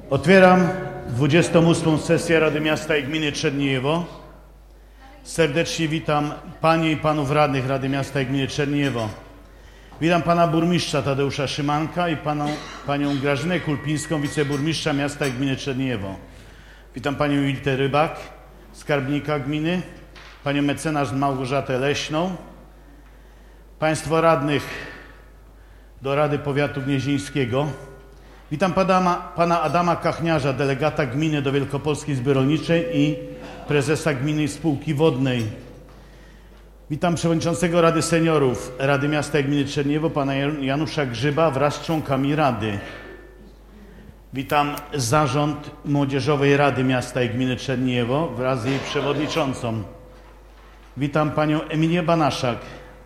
Otwieram 28. sesję Rady Miasta i Gminy Czerniejewo. Serdecznie witam Panie i Panów Radnych Rady Miasta i Gminy Czerniejewo. Witam Pana Burmistrza Tadeusza Szymanka i Panią Grażynę Kulpińską, wiceburmistrza Miasta i Gminy Czerniejewo. Witam Panią Julitę Rybak, skarbnika gminy, Panią mecenas Małgorzatę Leśną, Państwo radnych do Rady Powiatu Gnieźnieńskiego. Witam Pana Adama Kachniarza, delegata gminy do Wielkopolskiej Izby Rolniczej i prezesa Gminnej Spółki Wodnej. Witam przewodniczącego Rady Seniorów Rady Miasta i Gminy Czerniejewo, pana Janusza Grzyba wraz z członkami Rady. Witam zarząd Młodzieżowej Rady Miasta i Gminy Czerniejewo wraz z jej przewodniczącą. Witam panią Emilię Banaszak,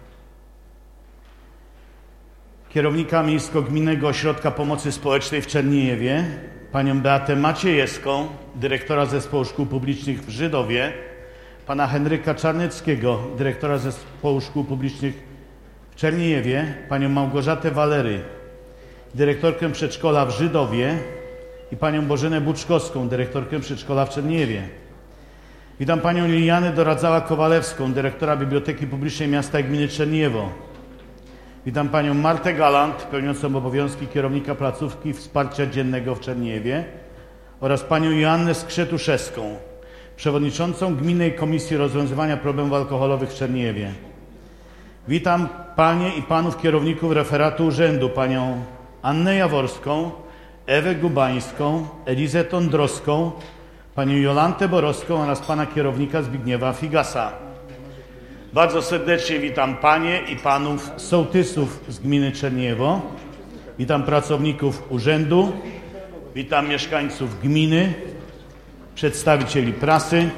kierownika Miejsko-Gminnego Ośrodka Pomocy Społecznej w Czerniejewie, panią Beatę Maciejewską, dyrektora Zespołu Szkół Publicznych w Żydowie, pana Henryka Czarneckiego, dyrektora Zespołu Szkół Publicznych w Czerniejewie, panią Małgorzatę Walery, dyrektorkę przedszkola w Żydowie i panią Bożenę Buczkowską, dyrektorkę przedszkola w Czerniejewie. Witam panią Lilianę Doradzała-Kowalewską, dyrektora Biblioteki Publicznej Miasta i Gminy Czerniejewo. Witam panią Martę Galant, pełniącą obowiązki kierownika placówki wsparcia dziennego w Czerniejewie oraz panią Joannę Skrzetuszewską, przewodniczącą Gminnej Komisji Rozwiązywania Problemów Alkoholowych w Czerniejewie. Witam panie i panów kierowników referatu urzędu, panią Annę Jaworską, Ewę Gubańską, Elizę Tądrowską, panią Jolantę Borowską oraz pana kierownika Zbigniewa Figasa. Bardzo serdecznie witam panie i panów sołtysów z gminy Czerniejewo. Witam pracowników urzędu, witam mieszkańców gminy, przedstawicieli prasy.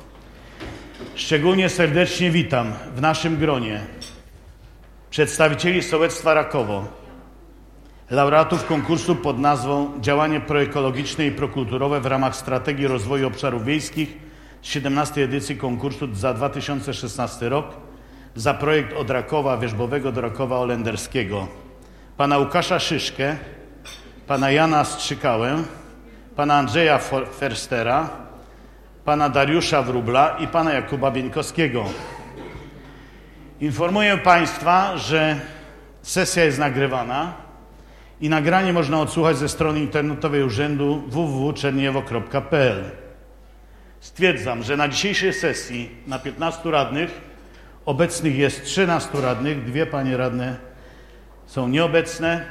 Szczególnie serdecznie witam w naszym gronie przedstawicieli sołectwa Rakowo, laureatów konkursu pod nazwą Działanie proekologiczne i prokulturowe w ramach Strategii Rozwoju Obszarów Wiejskich z 17. edycji konkursu za 2016 rok za projekt od Rakowa Wierzbowego do Rakowa Olenderskiego. Pana Łukasza Szyszkę, pana Jana Strzykałę, pana Andrzeja Ferstera, pana Dariusza Wróbla i pana Jakuba Bieńkowskiego. Informuję państwa, że sesja jest nagrywana i nagranie można odsłuchać ze strony internetowej urzędu www.czerniejewo.pl. Stwierdzam, że na dzisiejszej sesji na 15 radnych obecnych jest 13 radnych, 2 panie radne są nieobecne.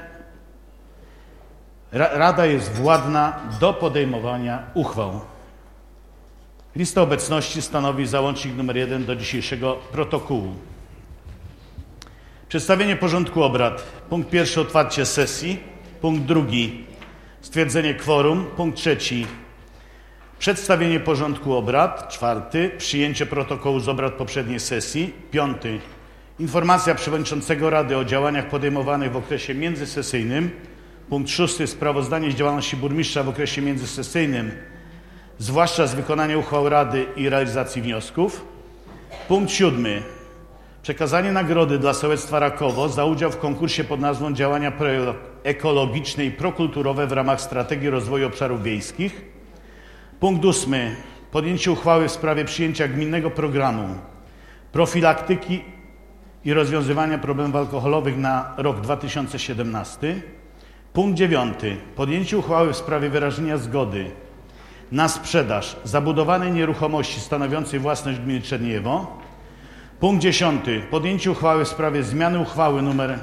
Rada jest władna do podejmowania uchwał. Lista obecności stanowi załącznik nr 1 do dzisiejszego protokołu. Przedstawienie porządku obrad. Punkt pierwszy otwarcie sesji. Punkt drugi stwierdzenie kworum. Punkt trzeci przedstawienie porządku obrad. Czwarty przyjęcie protokołu z obrad poprzedniej sesji. Piąty informacja przewodniczącego Rady o działaniach podejmowanych w okresie międzysesyjnym. Punkt szósty sprawozdanie z działalności burmistrza w okresie międzysesyjnym, zwłaszcza z wykonania uchwał Rady i realizacji wniosków. Punkt siódmy przekazanie nagrody dla sołectwa Rakowo za udział w konkursie pod nazwą Działania proekologiczne i prokulturowe w ramach Strategii Rozwoju Obszarów Wiejskich. Punkt ósmy podjęcie uchwały w sprawie przyjęcia gminnego programu profilaktyki i rozwiązywania problemów alkoholowych na rok 2017. Punkt dziewiąty podjęcie uchwały w sprawie wyrażenia zgody na sprzedaż zabudowanej nieruchomości stanowiącej własność gminy Czerniejewo. Punkt 10. Podjęcie uchwały w sprawie zmiany uchwały nr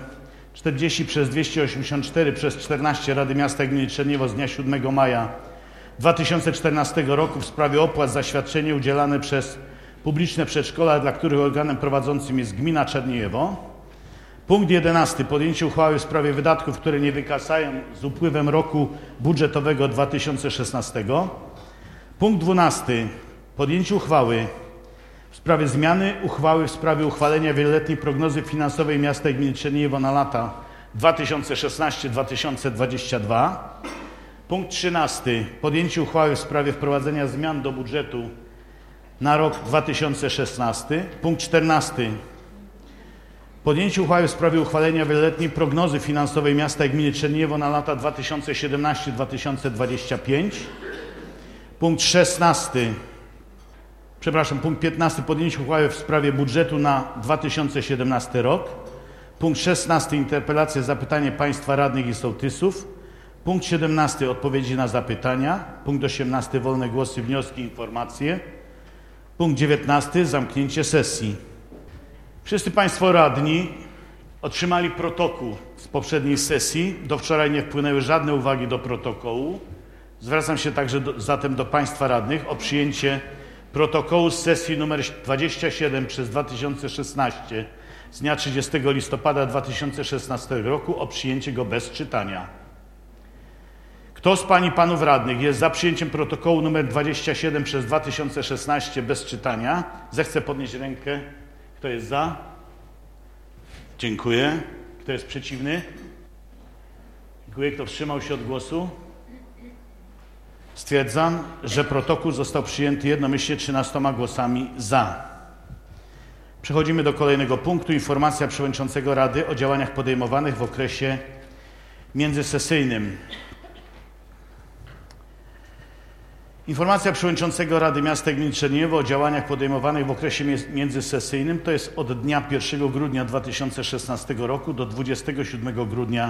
40/284/14 Rady Miasta i Gminy Czerniejewo z dnia 7 maja 2014 roku w sprawie opłat za świadczenie udzielane przez publiczne przedszkola, dla których organem prowadzącym jest gmina Czerniejewo. Punkt 11. Podjęcie uchwały w sprawie wydatków, które nie wykasają z upływem roku budżetowego 2016. Punkt 12. Podjęcie uchwały w sprawie zmiany uchwały w sprawie uchwalenia wieloletniej prognozy finansowej Miasta i Gminy Czerniejewo na lata 2016-2022. Punkt 13. Podjęcie uchwały w sprawie wprowadzenia zmian do budżetu na rok 2016. Punkt 14. Podjęcie uchwały w sprawie uchwalenia wieloletniej prognozy finansowej miasta i gminy Czerniejewo na lata 2017-2025. Punkt 15. Podjęcie uchwały w sprawie budżetu na 2017 rok. Punkt 16. Interpelacje, zapytanie państwa radnych i sołtysów. Punkt 17. Odpowiedzi na zapytania. Punkt 18. Wolne głosy, wnioski, informacje. Punkt 19. Zamknięcie sesji. Wszyscy państwo radni otrzymali protokół z poprzedniej sesji. Do wczoraj nie wpłynęły żadne uwagi do protokołu. Zwracam się także zatem do państwa radnych o przyjęcie protokołu z sesji nr 27 przez 2016 z dnia 30 listopada 2016 roku, o przyjęcie go bez czytania. Kto z pań i panów radnych jest za przyjęciem protokołu nr 27 przez 2016 bez czytania, zechce podnieść rękę. Kto jest za? Dziękuję. Kto jest przeciwny? Dziękuję. Kto wstrzymał się od głosu? Stwierdzam, że protokół został przyjęty jednomyślnie 13 głosami za. Przechodzimy do kolejnego punktu. Informacja przewodniczącego Rady o działaniach podejmowanych w okresie międzysesyjnym. Informacja przewodniczącego Rady Miasta i Gminy Czerniejewo o działaniach podejmowanych w okresie międzysesyjnym to jest od dnia 1 grudnia 2016 roku do 27 grudnia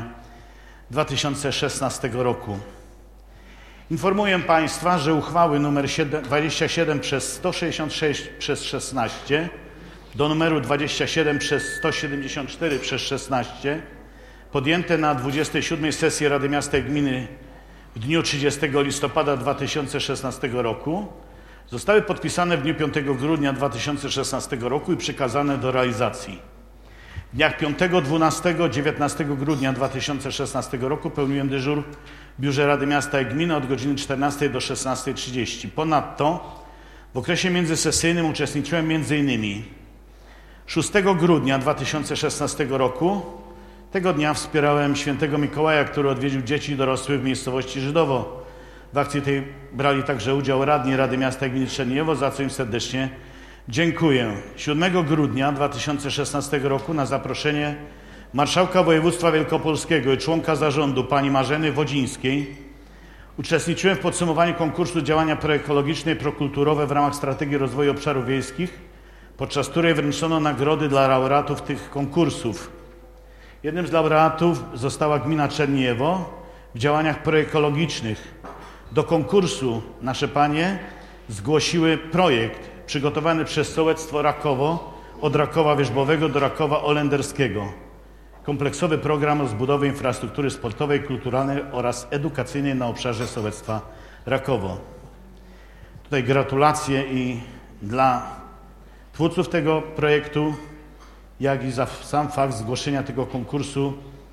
2016 roku. Informuję państwa, że uchwały nr 27 przez 166 przez 16 do numeru 27 przez 174 przez 16 podjęte na 27 sesji Rady Miasta i Gminy w dniu 30 listopada 2016 roku zostały podpisane w dniu 5 grudnia 2016 roku i przekazane do realizacji. W dniach 5, 12, 19 grudnia 2016 roku pełniłem dyżur w Biurze Rady Miasta i Gminy od godziny 14 do 16:30. Ponadto w okresie międzysesyjnym uczestniczyłem m.in. 6 grudnia 2016 roku. Tego dnia wspierałem świętego Mikołaja, który odwiedził dzieci i dorosłych w miejscowości Żydowo. W akcji tej brali także udział radni Rady Miasta i Gminy Czerniejewo, za co im serdecznie dziękuję. 7 grudnia 2016 roku na zaproszenie marszałka województwa wielkopolskiego i członka zarządu pani Marzeny Wodzińskiej uczestniczyłem w podsumowaniu konkursu działania proekologiczne i prokulturowe w ramach strategii rozwoju obszarów wiejskich, podczas której wręczono nagrody dla laureatów tych konkursów. Jednym z laureatów została gmina Czerniejewo w działaniach proekologicznych. Do konkursu nasze panie zgłosiły projekt przygotowany przez sołectwo Rakowo od Rakowa Wierzbowego do Rakowa Olenderskiego. Kompleksowy program rozbudowy infrastruktury sportowej, kulturalnej oraz edukacyjnej na obszarze sołectwa Rakowo. Tutaj gratulacje i dla twórców tego projektu, jak i za sam fakt zgłoszenia tego konkursu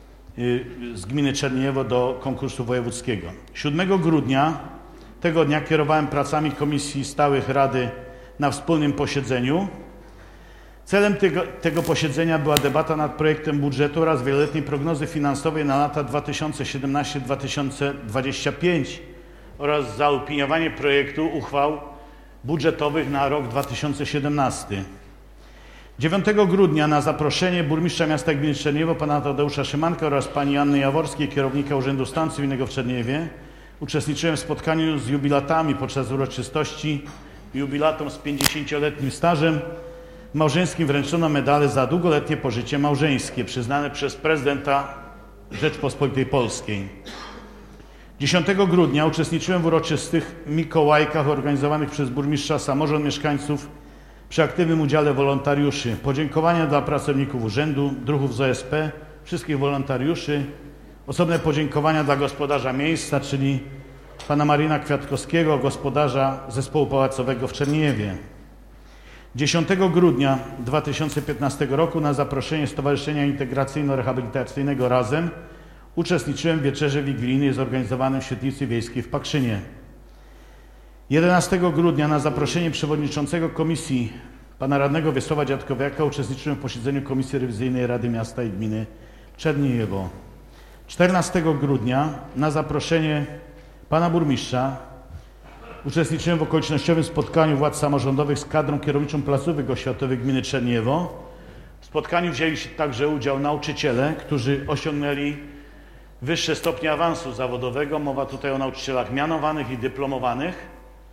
z gminy Czerniejewo do konkursu wojewódzkiego. 7 grudnia tego dnia kierowałem pracami Komisji Stałych Rady na wspólnym posiedzeniu. Celem tego posiedzenia była debata nad projektem budżetu oraz wieloletniej prognozy finansowej na lata 2017-2025 oraz zaopiniowanie projektu uchwał budżetowych na rok 2017. 9 grudnia na zaproszenie burmistrza miasta i gminy Czerniejewo pana Tadeusza Szymanka oraz pani Anny Jaworskiej, kierownika Urzędu Stanu Cywilnego w Czerniejewie, uczestniczyłem w spotkaniu z jubilatami podczas uroczystości. Jubilatom z 50-letnim stażem małżeńskim wręczono medale za długoletnie pożycie małżeńskie przyznane przez prezydenta Rzeczpospolitej Polskiej. 10 grudnia uczestniczyłem w uroczystych Mikołajkach organizowanych przez burmistrza, samorząd, mieszkańców przy aktywnym udziale wolontariuszy. Podziękowania dla pracowników urzędu, druhów z OSP, wszystkich wolontariuszy. Osobne podziękowania dla gospodarza miejsca, czyli pana Marina Kwiatkowskiego, gospodarza zespołu pałacowego w Czerniejewie. 10 grudnia 2015 roku na zaproszenie Stowarzyszenia Integracyjno-Rehabilitacyjnego Razem uczestniczyłem w wieczerzy wigilijnej zorganizowanej w Świetlicy Wiejskiej w Pakrzynie. 11 grudnia na zaproszenie przewodniczącego komisji pana radnego Wiesława Dziadkowiaka uczestniczyłem w posiedzeniu Komisji Rewizyjnej Rady Miasta i Gminy Czerniejewo. 14 grudnia na zaproszenie pana burmistrza uczestniczyłem w okolicznościowym spotkaniu władz samorządowych z kadrą kierowniczą placówek oświatowych gminy Czerniejewo W spotkaniu wzięli także udział nauczyciele, którzy osiągnęli wyższe stopnie awansu zawodowego. Mowa tutaj o nauczycielach mianowanych i dyplomowanych.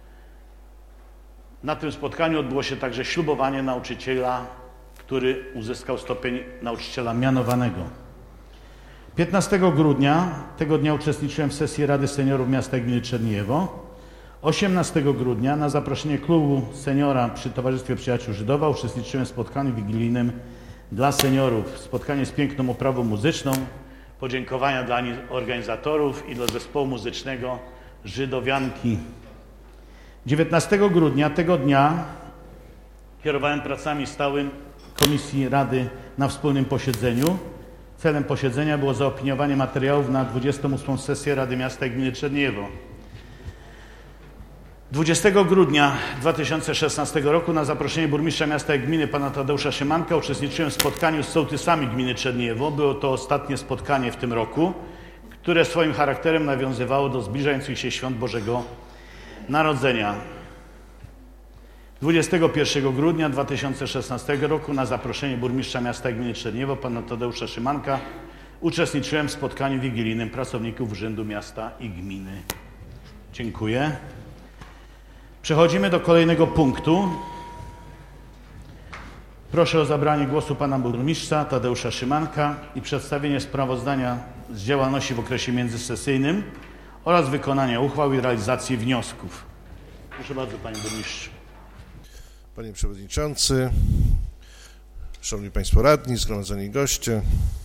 Na tym spotkaniu odbyło się także ślubowanie nauczyciela, który uzyskał stopień nauczyciela mianowanego. 15 grudnia tego dnia uczestniczyłem w sesji Rady Seniorów Miasta i Gminy Czerniejewo. 18 grudnia na zaproszenie klubu seniora przy Towarzystwie Przyjaciół Żydowa uczestniczyłem w spotkaniu wigilijnym dla seniorów. Spotkanie z piękną oprawą muzyczną, podziękowania dla organizatorów i dla zespołu muzycznego Żydowianki. 19 grudnia tego dnia kierowałem pracami stałym Komisji Rady na wspólnym posiedzeniu. Celem posiedzenia było zaopiniowanie materiałów na 28. sesję Rady Miasta i Gminy Czerniejewo. 20 grudnia 2016 roku na zaproszenie burmistrza miasta i gminy pana Tadeusza Szymanka uczestniczyłem w spotkaniu z sołtysami gminy Czerniejewo. Było to ostatnie spotkanie w tym roku, które swoim charakterem nawiązywało do zbliżających się świąt Bożego Narodzenia. 21 grudnia 2016 roku na zaproszenie burmistrza miasta i gminy Czerniejewo pana Tadeusza Szymanka uczestniczyłem w spotkaniu wigilijnym pracowników Urzędu Miasta i Gminy. Dziękuję. Przechodzimy do kolejnego punktu. Proszę o zabranie głosu pana burmistrza Tadeusza Szymanka i przedstawienie sprawozdania z działalności w okresie międzysesyjnym oraz wykonania uchwał i realizacji wniosków. Proszę bardzo, panie burmistrzu. Panie przewodniczący, szanowni państwo radni, zgromadzeni goście.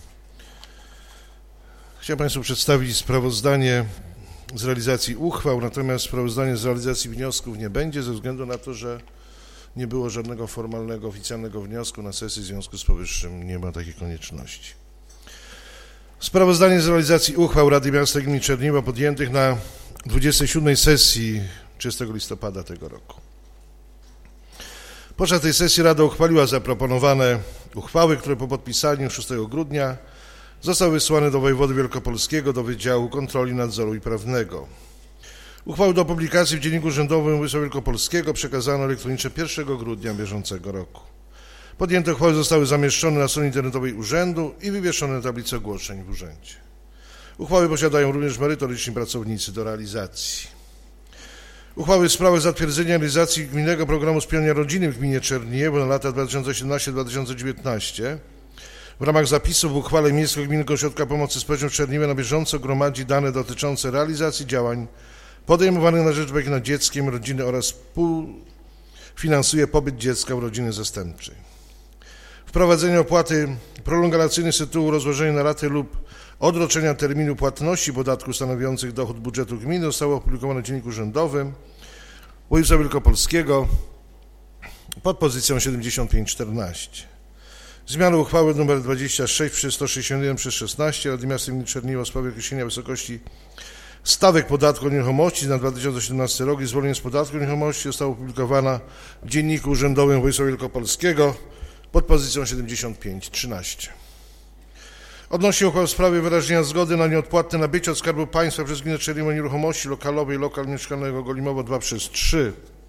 Chciałem państwu przedstawić sprawozdanie z realizacji uchwał, natomiast sprawozdanie z realizacji wniosków nie będzie ze względu na to, że nie było żadnego formalnego, oficjalnego wniosku na sesji, w związku z powyższym nie ma takiej konieczności. Sprawozdanie z realizacji uchwał Rady Miasta i Gminy Czerniejewo podjętych na 27. sesji 30 listopada tego roku. Podczas tej sesji Rada uchwaliła zaproponowane uchwały, które po podpisaniu 6 grudnia zostały wysłane do wojewody wielkopolskiego do Wydziału Kontroli, Nadzoru i Prawnego. Uchwały do publikacji w Dzienniku Urzędowym Województwa Wielkopolskiego przekazano elektronicznie 1 grudnia bieżącego roku. Podjęte uchwały zostały zamieszczone na stronie internetowej urzędu i wywieszone na tablicy ogłoszeń w urzędzie. Uchwały posiadają również merytoryczni pracownicy do realizacji. Uchwały w sprawach zatwierdzenia realizacji Gminnego Programu Wspierania Rodziny w Gminie Czerniejewo na lata 2017-2019 w ramach zapisów w uchwale Miejskiego Gminnego Ośrodka Pomocy Społecznej w Czerniejewie na bieżąco gromadzi dane dotyczące realizacji działań podejmowanych na rzecz opieki nad dzieckiem, rodziny oraz współfinansuje pobyt dziecka w rodzinie zastępczej. Wprowadzenie opłaty prolongacyjnej z tytułu rozłożenia na raty lub odroczenia terminu płatności podatków stanowiących dochód budżetu gminy zostało opublikowane w Dzienniku Urzędowym Województwa Wielkopolskiego pod pozycją 7514. Zmiana uchwały nr 26 przez 161 przez 16 Rady Miasta i Gminy Czerniejewo w sprawie określenia wysokości stawek podatku od nieruchomości na 2017 rok i zwolnienie z podatku od nieruchomości została opublikowana w Dzienniku Urzędowym Województwa Wielkopolskiego pod pozycją 7513. Odnośnie uchwał w sprawie wyrażenia zgody na nieodpłatne nabycie od Skarbu Państwa przez Gminę Czerniejewo nieruchomości lokalowej lokal mieszkalnego Golimowo 2/3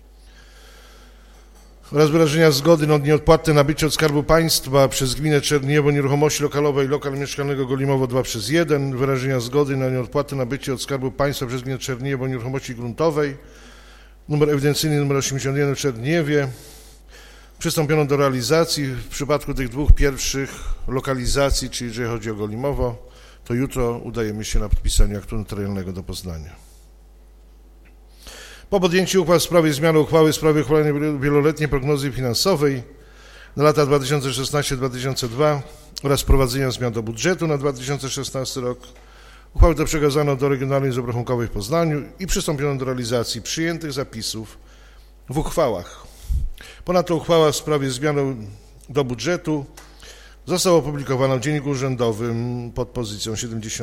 oraz wyrażenia zgody na nieodpłatne nabycie od Skarbu Państwa przez Gminę Czerniejewo nieruchomości lokalowej lokal mieszkalnego Golimowo 2/1, wyrażenia zgody na nieodpłatne nabycie od Skarbu Państwa przez Gminę Czerniejewo nieruchomości gruntowej, numer ewidencyjny numer 81 w Czerniejewie. Przystąpiono do realizacji w przypadku tych dwóch pierwszych lokalizacji, czyli jeżeli chodzi o Golimowo, to jutro udajemy się na podpisanie aktu notarialnego do Poznania. Po podjęciu uchwał w sprawie zmiany uchwały w sprawie uchwalenia wieloletniej prognozy finansowej na lata 2016-2022 oraz wprowadzenia zmian do budżetu na 2016 rok, uchwały te przekazano do Regionalnej Izby Obrachunkowej w Poznaniu i przystąpiono do realizacji przyjętych zapisów w uchwałach. Ponadto uchwała w sprawie zmiany do budżetu została opublikowana w Dzienniku Urzędowym pod pozycją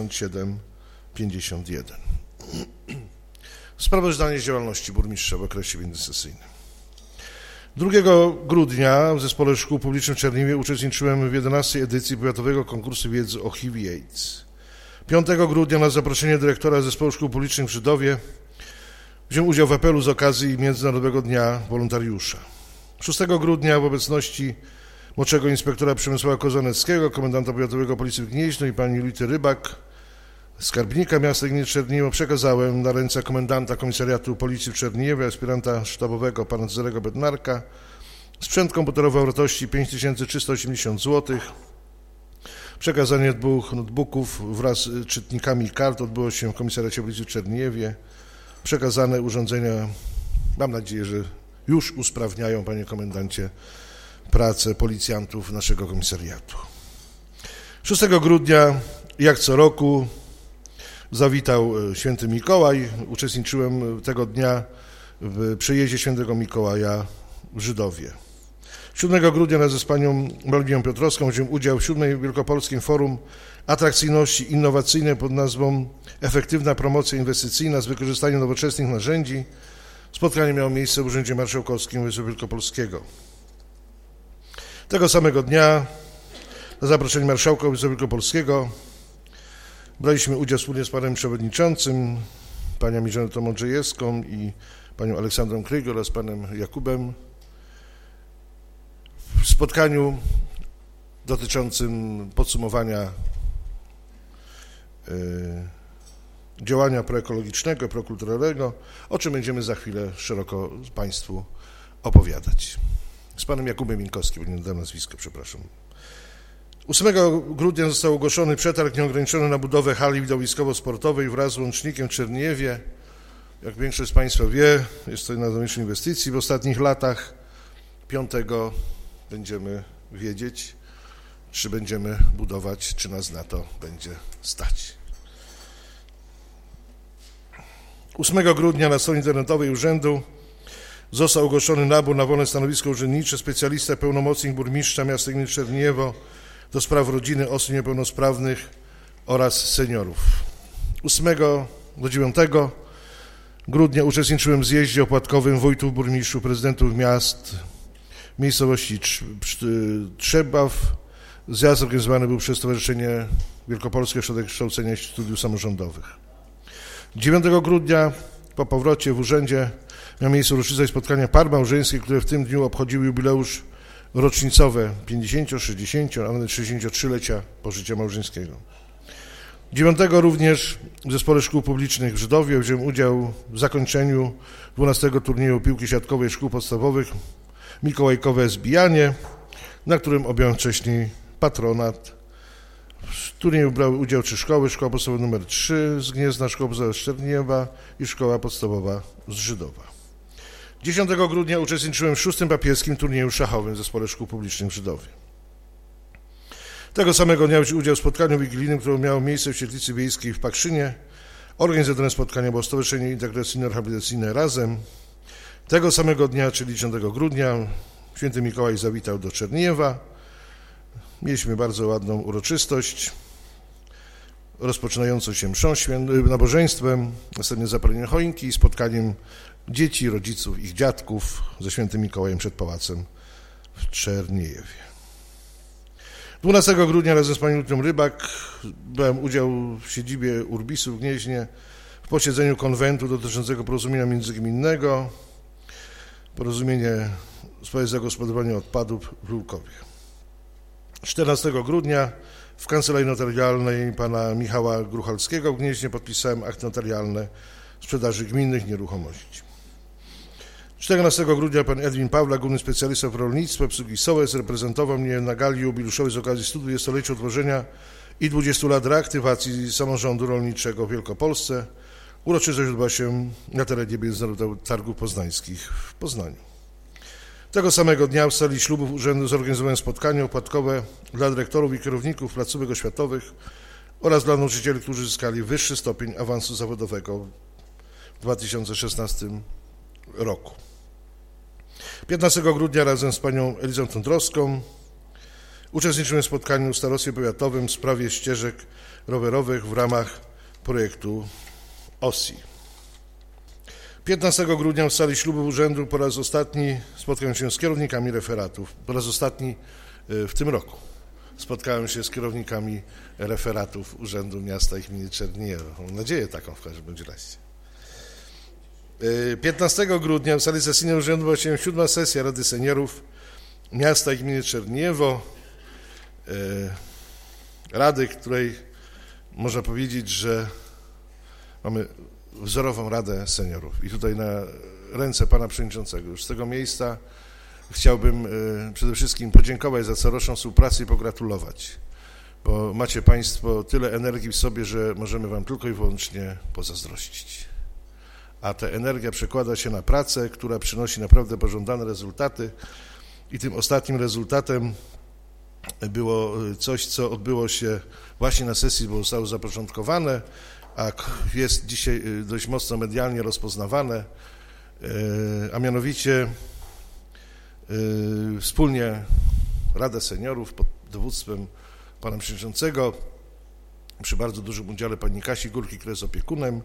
7751. Sprawozdanie z działalności burmistrza w okresie międzysesyjnym. 2 grudnia w Zespole Szkół Publicznych w Czerniejewie uczestniczyłem w 11. edycji Powiatowego Konkursu Wiedzy o HIV i AIDS. 5 grudnia na zaproszenie dyrektora Zespołu Szkół Publicznych w Żydowie wziąłem udział w apelu z okazji Międzynarodowego Dnia Wolontariusza. 6 grudnia w obecności młodszego inspektora Przemysława Kozaneckiego, komendanta powiatowego Policji w Gnieźnie i pani Julity Rybak, skarbnika miasta Gnieźno Czerniejewo, przekazałem na ręce komendanta Komisariatu Policji w Czerniejewie, aspiranta sztabowego pana Cezarego Bednarka sprzęt komputerowy o wartości 5380 zł. Przekazanie 2 notebooków wraz z czytnikami kart odbyło się w Komisariacie Policji w Czerniejewie. Przekazane urządzenia, mam nadzieję, że już usprawniają, panie komendancie, pracę policjantów naszego komisariatu. 6 grudnia, jak co roku, zawitał święty Mikołaj. Uczestniczyłem tego dnia w przejeździe świętego Mikołaja w Żydowie. 7 grudnia razem z panią Malwiną Piotrowską wziąłem udział w 7. Wielkopolskim Forum Atrakcyjności Innowacyjnej pod nazwą Efektywna promocja inwestycyjna z wykorzystaniem nowoczesnych narzędzi. Spotkanie miało miejsce w Urzędzie Marszałkowskim Województwa Wielkopolskiego. Tego samego dnia na zaproszenie marszałka Województwa Wielkopolskiego braliśmy udział wspólnie z panem przewodniczącym, panią Żanetą Mądrzejewską i panią Aleksandrą Krygo oraz panem Jakubem w spotkaniu dotyczącym podsumowania działania proekologicznego, prokulturalnego, o czym będziemy za chwilę szeroko państwu opowiadać. Z panem Jakubem Minkowskim, bo nie dam nazwiska, przepraszam. 8 grudnia został ogłoszony przetarg nieograniczony na budowę hali widowiskowo-sportowej wraz z łącznikiem w Czerniejewie. Jak większość z państwa wie, jest to jedna z największych inwestycji w ostatnich latach. 5 będziemy wiedzieć, czy będziemy budować, czy nas na to będzie stać. 8 grudnia na stronie internetowej urzędu został ogłoszony nabór na wolne stanowisko urzędnicze, specjalista, pełnomocnik burmistrza miasta gminy Czerniejewo do spraw rodziny, osób niepełnosprawnych oraz seniorów. 8 do 9 grudnia uczestniczyłem w zjeździe opłatkowym wójtów, burmistrzów, prezydentów miast, miejscowości Trzebaw. Zjazd organizowany był przez Stowarzyszenie Wielkopolskie Ośrodek Kształcenia i Studiów Samorządowych. 9 grudnia po powrocie w urzędzie miał miejsce uroczyste spotkania par małżeńskich, które w tym dniu obchodziły jubileusz rocznicowe 50, 60, a nawet 63-lecia pożycia małżeńskiego. 9 również w Zespole Szkół Publicznych w Żydowie wziąłem udział w zakończeniu 12 turnieju piłki siatkowej szkół podstawowych Mikołajkowe Zbijanie, na którym objąłem wcześniej patronat. W turnieju brały udział 3 szkoły, szkoła podstawowa nr 3 z Gniezna, szkoła podstawowa z Czerniejewa i szkoła podstawowa z Żydowa. 10 grudnia uczestniczyłem w 6. papieskim turnieju szachowym w Zespole Szkół Publicznych w Żydowie. Tego samego dnia wziąłem udział w spotkaniu wigilijnym, które miało miejsce w Świetlicy Wiejskiej w Pakrzynie. Organizatorem spotkania było Stowarzyszenie Integracyjno-Rehabilitacyjne Razem. Tego samego dnia, czyli 10 grudnia, święty Mikołaj zawitał do Czerniejewa. Mieliśmy bardzo ładną uroczystość, rozpoczynającą się mszą nabożeństwem, następnie zapalenie choinki i spotkaniem dzieci, rodziców, ich dziadków ze świętym Mikołajem przed pałacem w Czerniejewie. 12 grudnia razem z panią Julitą Rybak brałem udział w siedzibie Urbisu w Gnieźnie w posiedzeniu konwentu dotyczącego porozumienia międzygminnego, porozumienie w sprawie zagospodarowania odpadów w Lulkowie. 14 grudnia w kancelarii notarialnej pana Michała Gruchalskiego w Gnieźnie podpisałem akt notarialny sprzedaży gminnych nieruchomości. 14 grudnia pan Edwin Pawlak, główny specjalista w rolnictwie, obsługi SOłES, reprezentował mnie na gali jubileuszowej z okazji 120-lecia utworzenia i 20 lat reaktywacji samorządu rolniczego w Wielkopolsce. Uroczystość odbyła się na terenie Międzynarodowych Targów Poznańskich w Poznaniu. Tego samego dnia w sali ślubów urzędu zorganizowałem spotkanie opłatkowe dla dyrektorów i kierowników placówek oświatowych oraz dla nauczycieli, którzy zyskali wyższy stopień awansu zawodowego w 2016 roku. 15 grudnia razem z panią Elizą Tądrowską uczestniczyłem w spotkaniu w starostwie powiatowym w sprawie ścieżek rowerowych w ramach projektu OSI. 15 grudnia w sali ślubów urzędu po raz ostatni spotkałem się z kierownikami referatów. Po raz ostatni w tym roku spotkałem się z kierownikami referatów Urzędu Miasta i Gminy Czerniejewo. Mam nadzieję taką w każdym bądź razie. 15 grudnia w sali sesyjnej urzędu odbyła się 7. sesja Rady Seniorów miasta i gminy Czerniejewo, rady, której można powiedzieć, że mamy wzorową Radę Seniorów. I tutaj na ręce pana przewodniczącego już z tego miejsca chciałbym przede wszystkim podziękować za coroczną współpracę i pogratulować, bo macie państwo tyle energii w sobie, że możemy wam tylko i wyłącznie pozazdrościć. A ta energia przekłada się na pracę, która przynosi naprawdę pożądane rezultaty i tym ostatnim rezultatem było coś, co odbyło się właśnie na sesji, bo zostało zapoczątkowane, a jest dzisiaj dość mocno medialnie rozpoznawane, a mianowicie wspólnie Rada Seniorów pod dowództwem pana przewodniczącego, przy bardzo dużym udziale pani Kasi Górki, która jest opiekunem,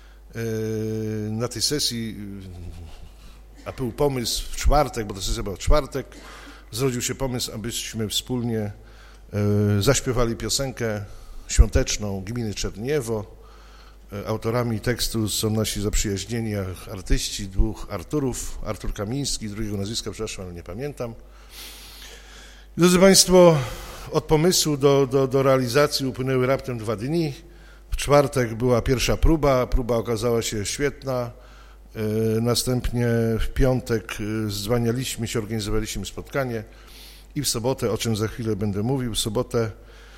na tej sesji, a był pomysł w czwartek, bo ta sesja była w czwartek, zrodził się pomysł, abyśmy wspólnie zaśpiewali piosenkę świąteczną gminy Czerniejewo. Autorami tekstu są nasi zaprzyjaźnieni artyści, dwóch Arturów, Artur Kamiński, drugiego nazwiska, przepraszam, ale nie pamiętam. Drodzy państwo, od pomysłu do realizacji upłynęły raptem 2 dni. W czwartek była pierwsza próba okazała się świetna. Następnie w piątek zwanialiśmy się, organizowaliśmy spotkanie i w sobotę, o czym za chwilę będę mówił, w sobotę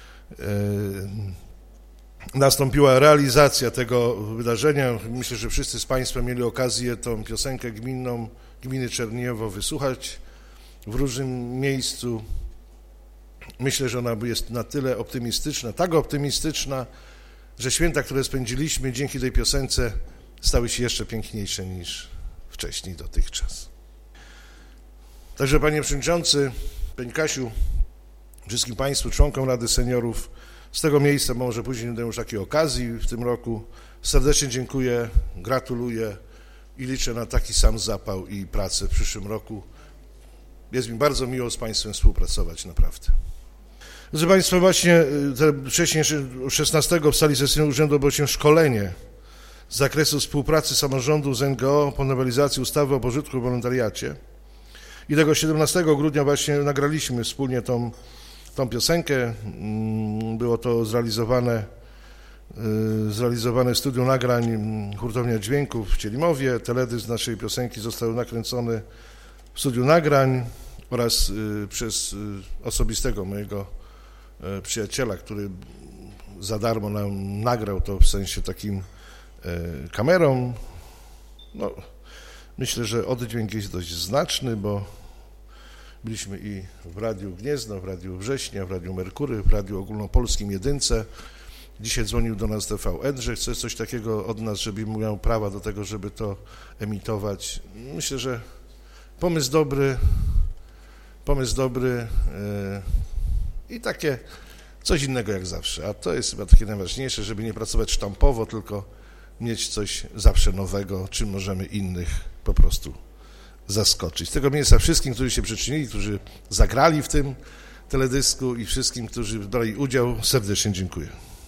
nastąpiła realizacja tego wydarzenia. Myślę, że wszyscy z państwa mieli okazję tą piosenkę gminną gminy Czerniejewo wysłuchać w różnym miejscu. Myślę, że ona jest na tyle optymistyczna, tak optymistyczna, że święta, które spędziliśmy dzięki tej piosence, stały się jeszcze piękniejsze niż wcześniej dotychczas. Także panie przewodniczący, pani Kasiu, wszystkim państwu, członkom Rady Seniorów, z tego miejsca, bo może później nie będę już takiej okazji w tym roku, serdecznie dziękuję, gratuluję i liczę na taki sam zapał i pracę w przyszłym roku. Jest mi bardzo miło z państwem współpracować, naprawdę. Drodzy państwo, właśnie wcześniej 16 w sali sesyjnej urzędu odbyło się szkolenie z zakresu współpracy samorządu z NGO po nowelizacji ustawy o pożytku i wolontariacie. I tego 17 grudnia właśnie nagraliśmy wspólnie tą piosenkę. Było to zrealizowane studium nagrań Hurtownia Dźwięków w Cielimowie. Teledysk naszej piosenki został nakręcony w studiu nagrań oraz przez osobistego mojego przyjaciela, który za darmo nam nagrał to w sensie takim kamerą. No, myślę, że oddźwięk jest dość znaczny, bo byliśmy i w Radiu Gniezno, w Radiu Września, w Radiu Merkury, w Radiu Ogólnopolskim Jedynce. Dzisiaj dzwonił do nas TVN, że chce coś takiego od nas, żeby miał prawa do tego, żeby to emitować. Myślę, że pomysł dobry i takie coś innego jak zawsze. A to jest chyba takie najważniejsze, żeby nie pracować sztampowo, tylko mieć coś zawsze nowego, czym możemy innych po prostu zaskoczyć. Z tego miejsca wszystkim, którzy się przyczynili, którzy zagrali w tym teledysku i wszystkim, którzy brali udział, serdecznie dziękuję.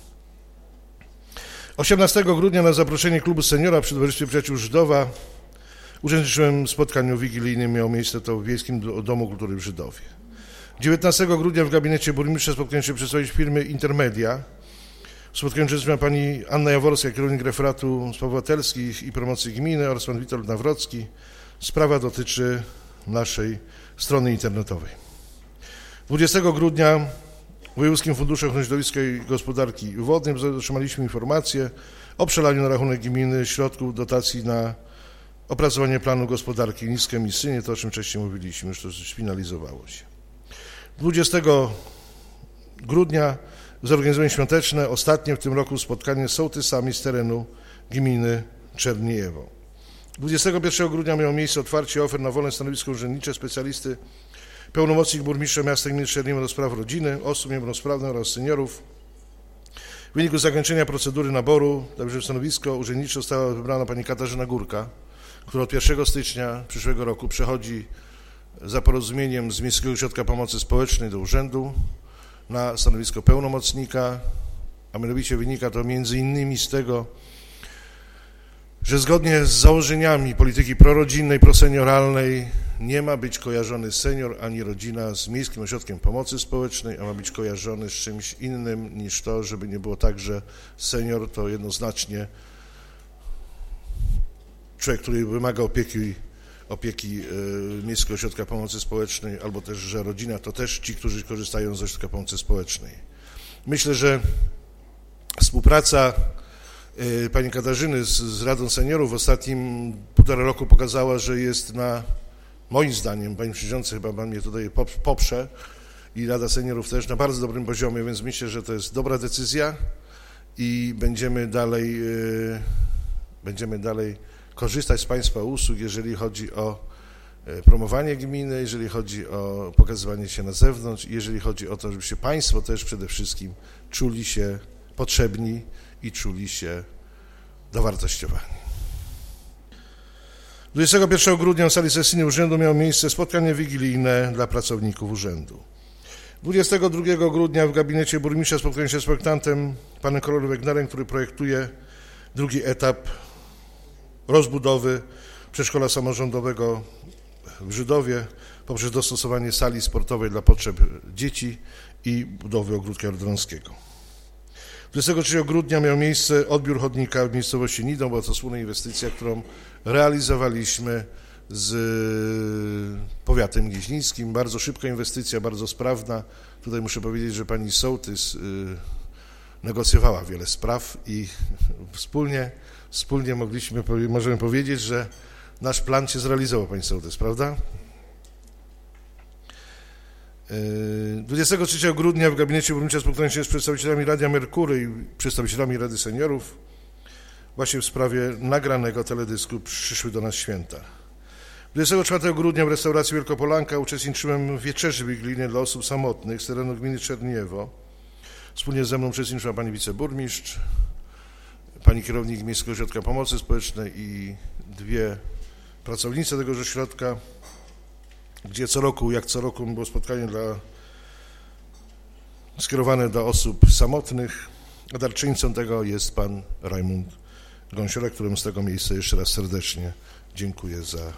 18 grudnia na zaproszenie Klubu Seniora przy Towarzystwie Przyjaciół Żydowa uczestniczyłem w spotkaniu wigilijnym, miało miejsce to w Wiejskim Domu Kultury w Żydowie. 19 grudnia w gabinecie burmistrza spotkałem się przedstawiciel firmy Intermedia. Spotkałem się pani Anna Jaworska, kierownik referatu spraw obywatelskich i promocji gminy oraz pan Witold Nawrocki. Sprawa dotyczy naszej strony internetowej. 20 grudnia w Wojewódzkim Funduszu Ochrony Środowiska i Gospodarki Wodnej otrzymaliśmy informację o przelaniu na rachunek gminy środków dotacji na opracowanie planu gospodarki niskoemisyjnej, to o czym wcześniej mówiliśmy, już to sfinalizowało się. 20 grudnia zorganizowałem świąteczne, ostatnie w tym roku spotkanie z sołtysami z terenu gminy Czerniejewo. 21 grudnia miało miejsce otwarcie ofert na wolne stanowisko urzędnicze specjalisty, pełnomocnik burmistrza miasta gminy Czerniejewo do spraw rodziny, osób niepełnosprawnych oraz seniorów. W wyniku zakończenia procedury naboru na stanowisko urzędnicze została wybrana pani Katarzyna Górka, która od 1 stycznia przyszłego roku przechodzi za porozumieniem z Miejskiego Ośrodka Pomocy Społecznej do urzędu na stanowisko pełnomocnika, a mianowicie wynika to między innymi z tego, że zgodnie z założeniami polityki prorodzinnej, prosenioralnej nie ma być kojarzony senior ani rodzina z Miejskim Ośrodkiem Pomocy Społecznej, a ma być kojarzony z czymś innym niż to, żeby nie było tak, że senior to jednoznacznie człowiek, który wymaga opieki Miejskiego Ośrodka Pomocy Społecznej, albo też, że rodzina to też ci, którzy korzystają z Ośrodka Pomocy Społecznej. Myślę, że współpraca pani Katarzyny z Radą Seniorów w ostatnim 1,5 roku pokazała, że jest moim zdaniem, panie przewodniczący, chyba pan mnie tutaj poprze, i Rada Seniorów też na bardzo dobrym poziomie, więc myślę, że to jest dobra decyzja i będziemy dalej korzystać z państwa usług, jeżeli chodzi o promowanie gminy, jeżeli chodzi o pokazywanie się na zewnątrz, jeżeli chodzi o to, żebyście państwo też przede wszystkim czuli się potrzebni i czuli się dowartościowani. 21 grudnia w sali sesyjnej urzędu miało miejsce spotkanie wigilijne dla pracowników urzędu. 22 grudnia w gabinecie burmistrza spotkałem się z projektantem panem Karolem Wegnerem, który projektuje drugi etap rozbudowy przedszkola samorządowego w Żydowie poprzez dostosowanie sali sportowej dla potrzeb dzieci i budowy ogródka jordanońskiego. 23 grudnia miał miejsce odbiór chodnika w miejscowości Nidą, była to wspólna inwestycja, którą realizowaliśmy z powiatem gnieźnieńskim. Bardzo szybka inwestycja, bardzo sprawna. Tutaj muszę powiedzieć, że pani sołtys negocjowała wiele spraw i wspólnie możemy powiedzieć, że nasz plan się zrealizował, pani sołtys, prawda? 23 grudnia w gabinecie burmistrza spotkałem się z przedstawicielami Radia Merkury i przedstawicielami Rady Seniorów właśnie w sprawie nagranego teledysku Przyszły do nas święta. 24 grudnia w restauracji Wielkopolanka uczestniczyłem w wieczerzy wigilijnej dla osób samotnych z terenu gminy Czerniejewo. Wspólnie ze mną uczestniczyła pani wiceburmistrz, pani kierownik Miejskiego Ośrodka Pomocy Społecznej i 2 pracownice tegoż ośrodka, gdzie jak co roku było spotkanie skierowane do osób samotnych, a darczyńcą tego jest pan Rajmund Gąsiorek, któremu z tego miejsca jeszcze raz serdecznie dziękuję za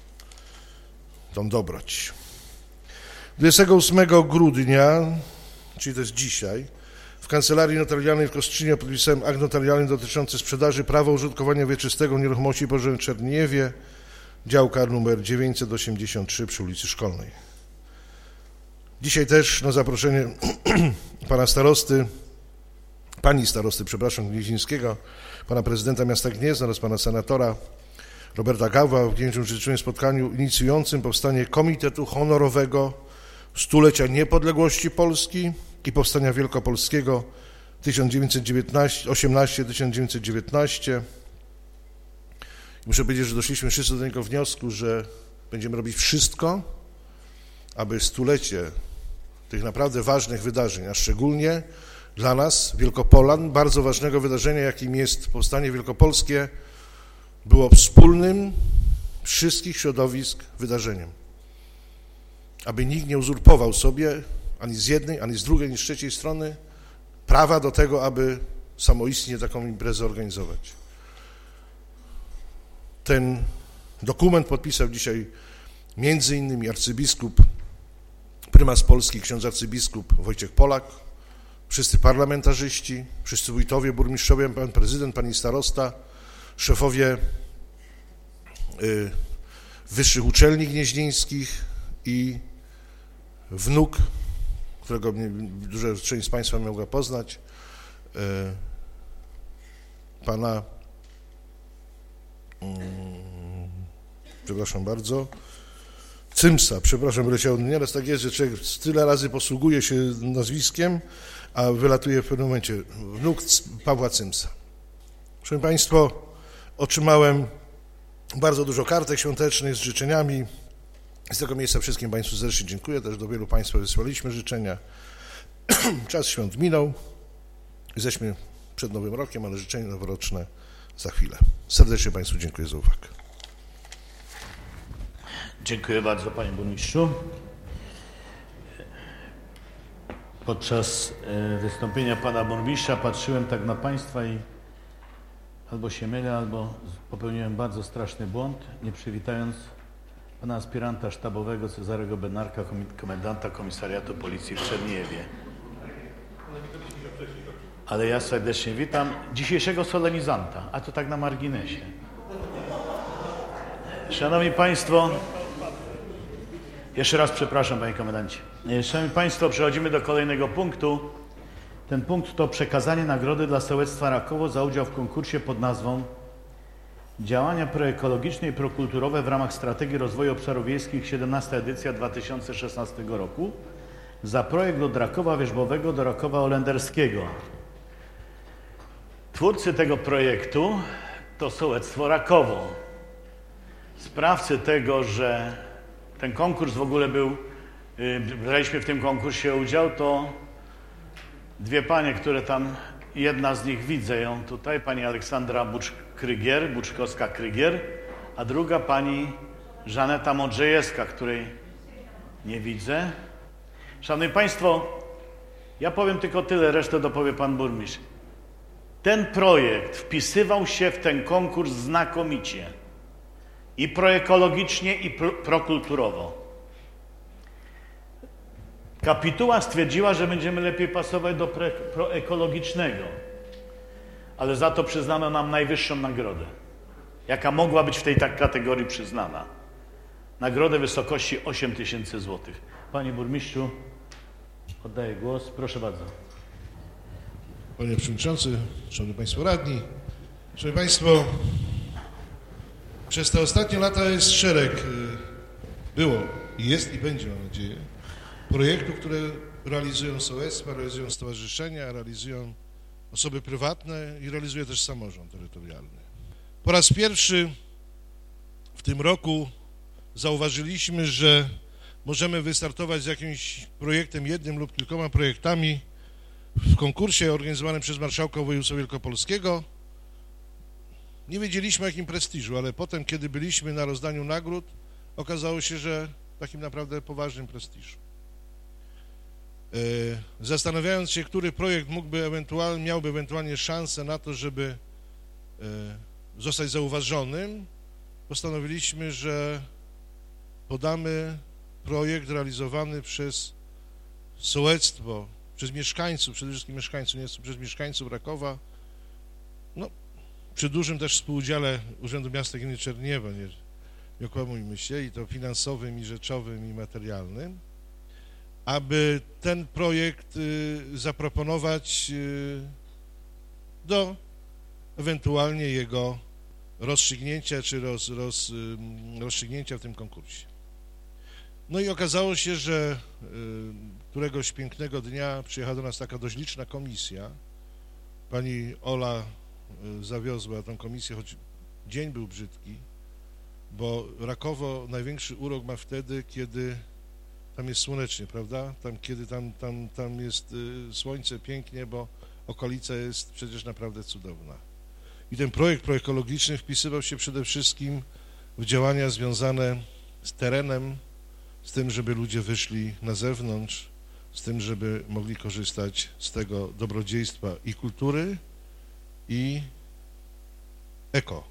tą dobroć. 28 grudnia, czyli to jest dzisiaj, w Kancelarii Notarialnej w Kostrzynie podpisałem akt notarialny dotyczący sprzedaży prawa użytkowania wieczystego nieruchomości położonej w Czerniejewie, działka numer 983 przy ulicy Szkolnej. Dzisiaj też na zaproszenie pani starosty, Gnieźnieńskiego, pana prezydenta miasta Gniezna oraz pana senatora Roberta Gawła w Gnieźnie uczestniczyłem w spotkaniu inicjującym powstanie Komitetu Honorowego Stulecia Niepodległości Polski i Powstania Wielkopolskiego 1918-1919. Muszę powiedzieć, że doszliśmy wszyscy do tego wniosku, że będziemy robić wszystko, aby stulecie tych naprawdę ważnych wydarzeń, a szczególnie dla nas, Wielkopolan, bardzo ważnego wydarzenia, jakim jest Powstanie Wielkopolskie, było wspólnym wszystkich środowisk wydarzeniem. Aby nikt nie uzurpował sobie ani z jednej, ani z drugiej, ani z trzeciej strony prawa do tego, aby samoistnie taką imprezę organizować. Ten dokument podpisał dzisiaj między innymi arcybiskup, prymas Polski, ksiądz arcybiskup Wojciech Polak, wszyscy parlamentarzyści, wszyscy wójtowie, burmistrzowie, pan prezydent, pani starosta, szefowie wyższych uczelni gnieźnieńskich i wnuk, którego duża część z państwa mogła poznać, pana przepraszam bardzo, Cymsa, wyleciał, nieraz tak jest, że człowiek tyle razy posługuje się nazwiskiem, a wylatuje w pewnym momencie wnuk Pawła Cymsa. Szanowni Państwo, otrzymałem bardzo dużo kartek świątecznych z życzeniami. Z tego miejsca wszystkim Państwu serdecznie dziękuję, też do wielu Państwa wysłaliśmy życzenia. Czas świąt minął, jesteśmy przed Nowym Rokiem, ale życzenia noworoczne za chwilę. Serdecznie Państwu dziękuję za uwagę. Dziękuję bardzo, panie burmistrzu. Podczas wystąpienia pana burmistrza patrzyłem tak na państwa i albo się mylę, albo popełniłem bardzo straszny błąd, nie przywitając pana aspiranta sztabowego Cezarego Bednarka, komendanta Komisariatu Policji w Czerniejewie. Ale ja serdecznie witam dzisiejszego solenizanta, a to tak na marginesie. Szanowni Państwo, jeszcze raz przepraszam, panie komendancie. Szanowni Państwo, przechodzimy do kolejnego punktu. Ten punkt to przekazanie nagrody dla sołectwa Rakowo za udział w konkursie pod nazwą Działania proekologiczne i prokulturowe w ramach Strategii Rozwoju Obszarów Wiejskich 17. edycja 2016 roku za projekt od Rakowa Wierzbowego do Rakowa Olenderskiego. Twórcy tego projektu to sołectwo Rakowo. Sprawcy tego, że ten konkurs w ogóle był, braliśmy w tym konkursie udział, to dwie panie, które tam, jedna z nich widzę ją tutaj, pani Aleksandra Buczkowska-Krygier, a druga pani Żaneta Modrzejewska, której nie widzę. Szanowni Państwo, ja powiem tylko tyle, resztę dopowie pan burmistrz. Ten projekt wpisywał się w ten konkurs znakomicie. I proekologicznie, i prokulturowo. Kapituła stwierdziła, że będziemy lepiej pasować do proekologicznego, ale za to przyznano nam najwyższą nagrodę, jaka mogła być w tej kategorii przyznana. Nagrodę w wysokości 8 000 złotych. Panie burmistrzu, oddaję głos. Proszę bardzo. Panie Przewodniczący, Szanowni Państwo Radni, Szanowni Państwo, przez te ostatnie lata jest szereg, było, jest i będzie, mam nadzieję, projektów, które realizują sołectwa, realizują stowarzyszenia, realizują osoby prywatne i realizuje też samorząd terytorialny. Po raz pierwszy w tym roku zauważyliśmy, że możemy wystartować z jakimś projektem, jednym lub kilkoma projektami w konkursie organizowanym przez marszałka województwa wielkopolskiego. Nie wiedzieliśmy o jakim prestiżu, ale potem, kiedy byliśmy na rozdaniu nagród, okazało się, że takim naprawdę poważnym prestiżu. Zastanawiając się, który projekt miałby ewentualnie szansę na to, żeby zostać zauważonym, postanowiliśmy, że podamy projekt realizowany przez sołectwo, przez mieszkańców, przede wszystkim mieszkańców, przez mieszkańców Rakowa, no, przy dużym też współudziale Urzędu Miasta Gminy Czerniejewo, nie okłamujmy się, i to finansowym, i rzeczowym, i materialnym, aby ten projekt zaproponować do ewentualnie jego rozstrzygnięcia, czy rozstrzygnięcia w tym konkursie. No i okazało się, że któregoś pięknego dnia przyjechała do nas taka dość liczna komisja. Pani Ola zawiozła tą komisję, choć dzień był brzydki, bo Rakowo największy urok ma wtedy, kiedy tam jest słonecznie, prawda? Kiedy tam jest słońce pięknie, bo okolica jest przecież naprawdę cudowna. I ten projekt proekologiczny wpisywał się przede wszystkim w działania związane z terenem, z tym, żeby ludzie wyszli na zewnątrz, z tym, żeby mogli korzystać z tego dobrodziejstwa i kultury, i eko.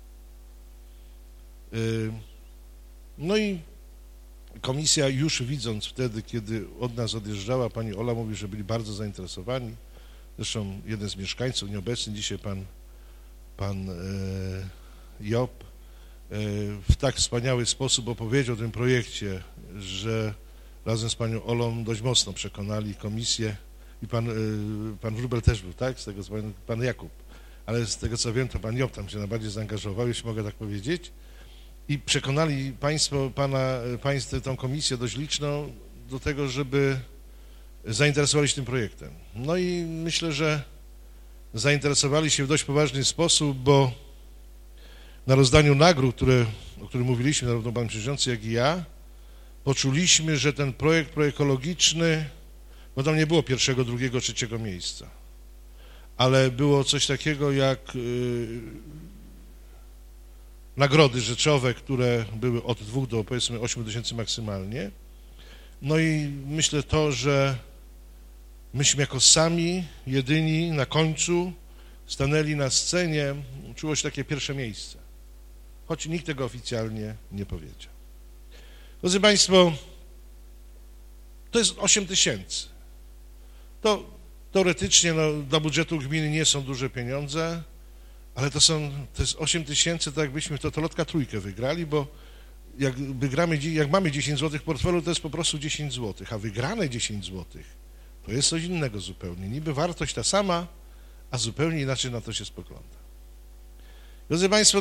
No i komisja, już widząc wtedy, kiedy od nas odjeżdżała, pani Ola mówi, że byli bardzo zainteresowani. Zresztą jeden z mieszkańców, nieobecny dzisiaj pan Job, w tak wspaniały sposób opowiedział o tym projekcie, że razem z panią Olą dość mocno przekonali komisję i pan Wróbel też był, tak? Z tego co pamiętam, pan Jakub, ale z tego co wiem, to pan Job tam się najbardziej zaangażował, jeśli mogę tak powiedzieć, i przekonali państwo tą komisję dość liczną do tego, żeby zainteresowali się tym projektem. No i myślę, że zainteresowali się w dość poważny sposób, bo na rozdaniu nagród, o którym mówiliśmy, zarówno pan przewodniczący, jak i ja, poczuliśmy, że ten projekt proekologiczny, bo tam nie było pierwszego, drugiego, trzeciego miejsca, ale było coś takiego jak nagrody rzeczowe, które były od 2 do, powiedzmy, 8 000 maksymalnie. No i myślę to, że myśmy jako sami, jedyni na końcu stanęli na scenie, czuło się takie pierwsze miejsce, choć nikt tego oficjalnie nie powiedział. Drodzy Państwo, to jest 8 tysięcy. To teoretycznie dla budżetu gminy nie są duże pieniądze, ale to jest 8 tysięcy, tak jakbyśmy w Totolotka trójkę wygrali, bo jak mamy 10 zł w portfelu, to jest po prostu 10 zł, a wygrane 10 zł to jest coś innego zupełnie. Niby wartość ta sama, a zupełnie inaczej na to się spogląda. Drodzy Państwo,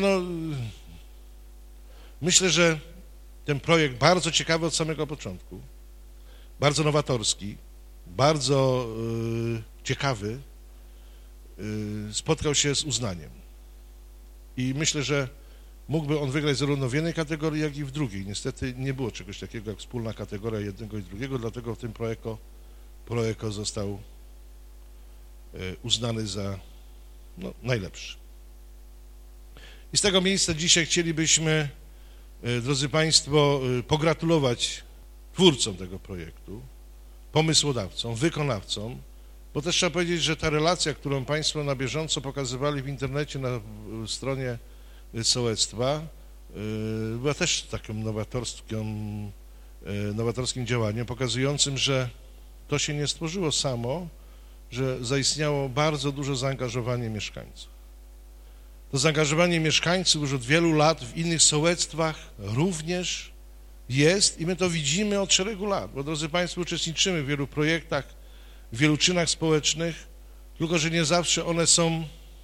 myślę, że ten projekt bardzo ciekawy od samego początku, bardzo nowatorski, bardzo ciekawy, spotkał się z uznaniem. I myślę, że mógłby on wygrać zarówno w jednej kategorii, jak i w drugiej. Niestety nie było czegoś takiego jak wspólna kategoria jednego i drugiego, dlatego w tym projekt został uznany za najlepszy. I z tego miejsca dzisiaj chcielibyśmy, drodzy Państwo, pogratulować twórcom tego projektu, pomysłodawcom, wykonawcom, bo też trzeba powiedzieć, że ta relacja, którą Państwo na bieżąco pokazywali w internecie na stronie sołectwa, była też takim nowatorskim działaniem, pokazującym, że to się nie stworzyło samo, że zaistniało bardzo duże zaangażowanie mieszkańców. To zaangażowanie mieszkańców już od wielu lat w innych sołectwach również jest i my to widzimy od szeregu lat, bo drodzy Państwo, uczestniczymy w wielu projektach, w wielu czynach społecznych, tylko że nie zawsze one są,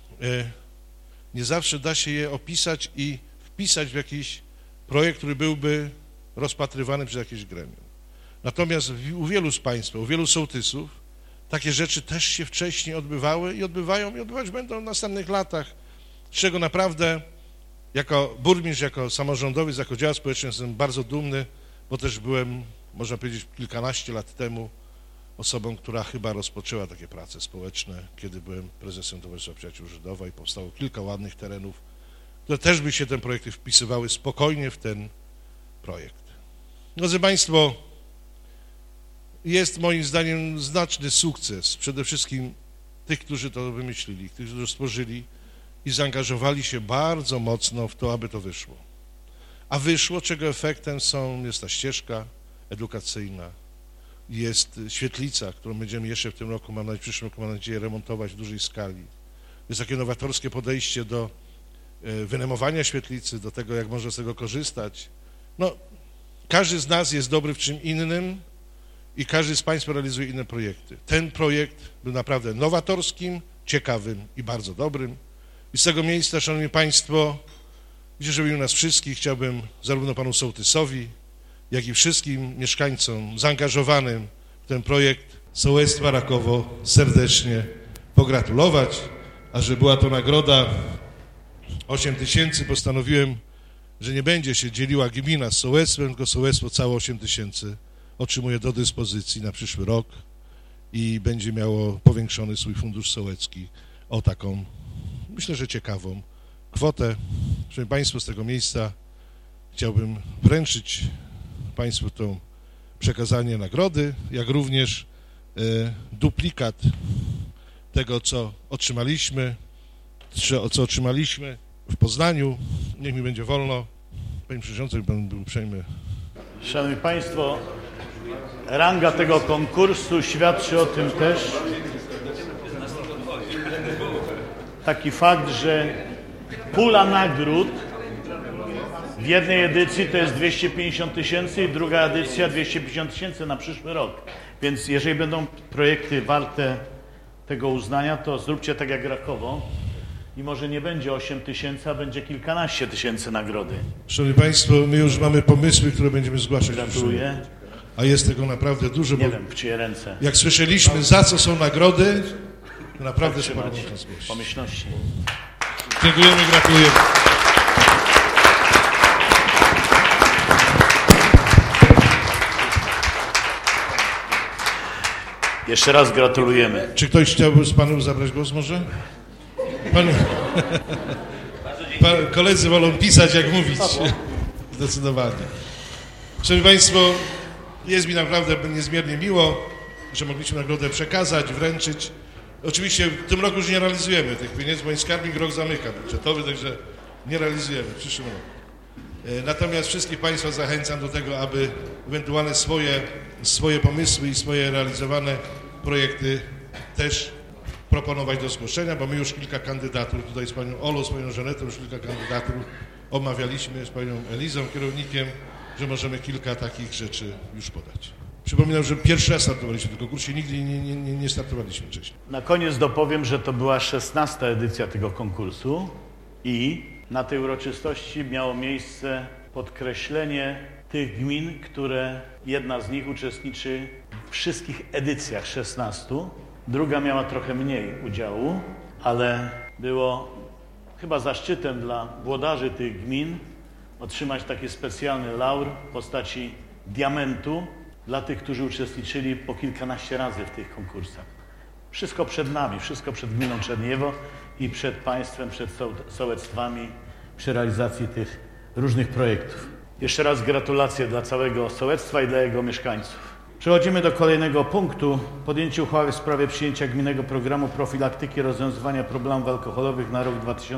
nie zawsze da się je opisać i wpisać w jakiś projekt, który byłby rozpatrywany przez jakieś gremium. Natomiast u wielu z Państwa, u wielu sołtysów takie rzeczy też się wcześniej odbywały i odbywają i odbywać będą w następnych latach, z czego naprawdę jako burmistrz, jako samorządowiec, jako działacz społeczny jestem bardzo dumny, bo też byłem, można powiedzieć, kilkanaście lat temu osobą, która chyba rozpoczęła takie prace społeczne, kiedy byłem prezesem Towarzystwa Przyjaciół Żydowa i powstało kilka ładnych terenów, które też by się te projekty wpisywały spokojnie w ten projekt. Drodzy Państwo, jest moim zdaniem znaczny sukces przede wszystkim tych, którzy to wymyślili, tych, którzy to stworzyli i zaangażowali się bardzo mocno w to, aby to wyszło. A wyszło, czego efektem jest ta ścieżka edukacyjna, jest świetlica, którą będziemy jeszcze w tym roku, w przyszłym roku, mam nadzieję, remontować w dużej skali. Jest takie nowatorskie podejście do wynemowania świetlicy, do tego, jak można z tego korzystać. Każdy z nas jest dobry w czym innym i każdy z Państwa realizuje inne projekty. Ten projekt był naprawdę nowatorskim, ciekawym i bardzo dobrym. I z tego miejsca, Szanowni Państwo, że w imieniu nas wszystkich chciałbym zarówno Panu Sołtysowi, jak i wszystkim mieszkańcom zaangażowanym w ten projekt Sołectwa Rakowo serdecznie pogratulować, a że była to nagroda 8 tysięcy, postanowiłem, że nie będzie się dzieliła gmina z sołectwem, tylko sołectwo całe 8 tysięcy otrzymuje do dyspozycji na przyszły rok i będzie miało powiększony swój fundusz sołecki o taką, myślę, że ciekawą kwotę. Szanowni Państwo, z tego miejsca chciałbym wręczyć Państwu to przekazanie nagrody, jak również duplikat tego, co otrzymaliśmy w Poznaniu. Niech mi będzie wolno. Panie Przewodniczący, Pan był uprzejmy. Szanowni Państwo, ranga tego konkursu świadczy o tym też taki fakt, że pula nagród w jednej edycji to jest 250 tysięcy i druga edycja 250 tysięcy na przyszły rok. Więc jeżeli będą projekty warte tego uznania, to zróbcie tak jak Rakowo i może nie będzie 8 tysięcy, a będzie kilkanaście tysięcy nagrody. Szanowni Państwo, my już mamy pomysły, które będziemy zgłaszać. Gratuluję. A jest tego naprawdę dużo. Nie wiem, w czyje ręce. Jak słyszeliśmy, za co są nagrody, to naprawdę sporo można zgłosić. Pomyślności. Dziękujemy, gratulujemy. Jeszcze raz gratulujemy. Czy ktoś chciałby z Panów zabrać głos może? Koledzy wolą pisać, jak mówić. Zdecydowanie. Szanowni Państwo, jest mi naprawdę niezmiernie miło, że mogliśmy nagrodę przekazać, wręczyć. Oczywiście w tym roku już nie realizujemy tych pieniędzy, bo skarbnik rok zamyka budżetowy, także nie realizujemy w przyszłym roku. Natomiast wszystkich Państwa zachęcam do tego, aby ewentualne swoje pomysły i swoje realizowane projekty też proponować do zgłoszenia, bo my już kilka kandydatur, tutaj z Panią Olą, z Panią Żanetą już kilka kandydatur omawialiśmy, z Panią Elizą, kierownikiem, że możemy kilka takich rzeczy już podać. Przypominam, że pierwszy raz startowaliśmy w tym konkursie, nigdy nie startowaliśmy wcześniej. Na koniec dopowiem, że to była 16. edycja tego konkursu i na tej uroczystości miało miejsce podkreślenie tych gmin, które jedna z nich uczestniczy w wszystkich edycjach 16. Druga miała trochę mniej udziału, ale było chyba zaszczytem dla włodarzy tych gmin otrzymać taki specjalny laur w postaci diamentu dla tych, którzy uczestniczyli po kilkanaście razy w tych konkursach. Wszystko przed nami, wszystko przed gminą Czerniejewo i przed państwem, przed sołectwami przy realizacji tych różnych projektów. Jeszcze raz gratulacje dla całego sołectwa i dla jego mieszkańców. Przechodzimy do kolejnego punktu. Podjęcie uchwały w sprawie przyjęcia gminnego programu profilaktyki i rozwiązywania problemów alkoholowych na rok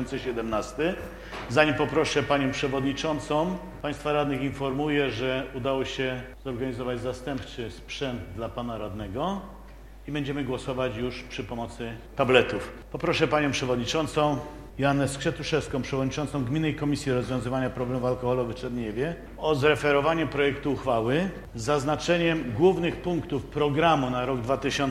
2017. Zanim poproszę Panią Przewodniczącą, Państwa radnych informuję, że udało się zorganizować zastępczy sprzęt dla Pana Radnego i będziemy głosować już przy pomocy tabletów. Poproszę Panią Przewodniczącą Joannę Skrzetuszewską, Przewodniczącą Gminnej Komisji Rozwiązywania Problemów Alkoholowych w Czerniejewie, o zreferowanie projektu uchwały z zaznaczeniem głównych punktów programu na rok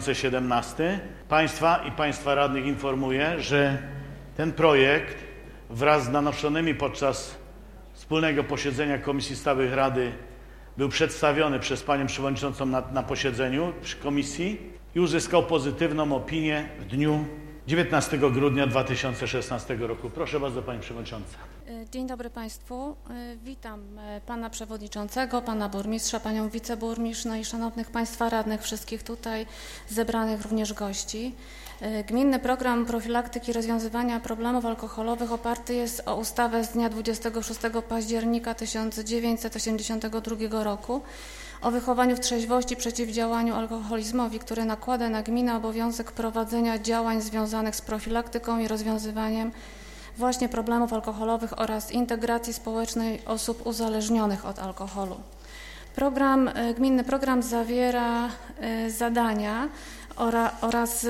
2017. Państwa radnych informuję, że ten projekt wraz z nanoszonymi podczas wspólnego posiedzenia Komisji Stałych Rady był przedstawiony przez Panią Przewodniczącą na posiedzeniu przy Komisji i uzyskał pozytywną opinię w dniu 19 grudnia 2016 roku. Proszę bardzo, Pani Przewodnicząca. Dzień dobry Państwu. Witam Pana Przewodniczącego, Pana Burmistrza, Panią Wiceburmistrz, no i szanownych Państwa radnych, wszystkich tutaj zebranych również gości. Gminny program profilaktyki i rozwiązywania problemów alkoholowych oparty jest o ustawę z dnia 26 października 1982 roku o wychowaniu w trzeźwości, przeciwdziałaniu alkoholizmowi, który nakłada na gminę obowiązek prowadzenia działań związanych z profilaktyką i rozwiązywaniem właśnie problemów alkoholowych oraz integracji społecznej osób uzależnionych od alkoholu. Gminny program zawiera zadania oraz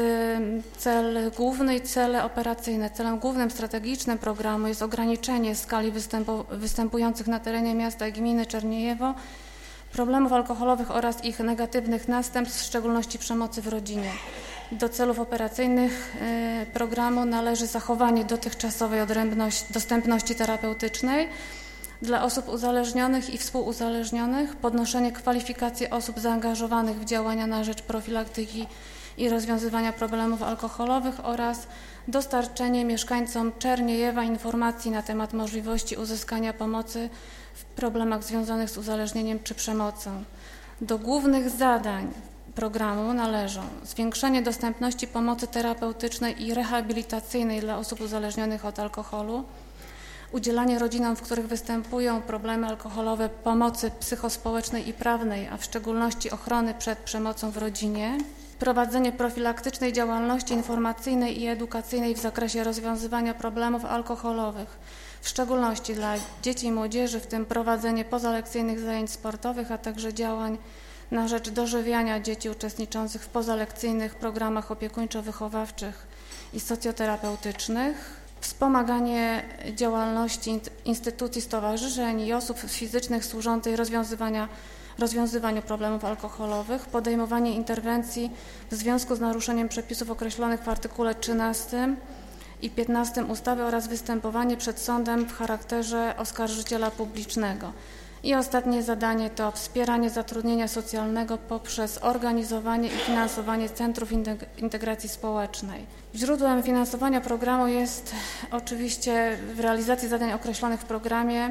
cel główny i cele operacyjne. Celem głównym strategicznym programu jest ograniczenie skali występujących na terenie miasta i gminy Czerniejewo problemów alkoholowych oraz ich negatywnych następstw, w szczególności przemocy w rodzinie. Do celów operacyjnych programu należy zachowanie dotychczasowej dostępności terapeutycznej dla osób uzależnionych i współuzależnionych, podnoszenie kwalifikacji osób zaangażowanych w działania na rzecz profilaktyki i rozwiązywania problemów alkoholowych oraz dostarczenie mieszkańcom Czerniejewa informacji na temat możliwości uzyskania pomocy w problemach związanych z uzależnieniem czy przemocą. Do głównych zadań programu należą zwiększenie dostępności pomocy terapeutycznej i rehabilitacyjnej dla osób uzależnionych od alkoholu, udzielanie rodzinom, w których występują problemy alkoholowe, pomocy psychospołecznej i prawnej, a w szczególności ochrony przed przemocą w rodzinie, prowadzenie profilaktycznej działalności informacyjnej i edukacyjnej w zakresie rozwiązywania problemów alkoholowych, w szczególności dla dzieci i młodzieży, w tym prowadzenie pozalekcyjnych zajęć sportowych, a także działań na rzecz dożywiania dzieci uczestniczących w pozalekcyjnych programach opiekuńczo-wychowawczych i socjoterapeutycznych, wspomaganie działalności instytucji, stowarzyszeń i osób fizycznych służącej rozwiązywaniu problemów alkoholowych, podejmowanie interwencji w związku z naruszeniem przepisów określonych w artykule 13 i 15 ustawy oraz występowanie przed sądem w charakterze oskarżyciela publicznego. I ostatnie zadanie to wspieranie zatrudnienia socjalnego poprzez organizowanie i finansowanie centrów integracji społecznej. Źródłem finansowania programu jest oczywiście w realizacji zadań określonych w programie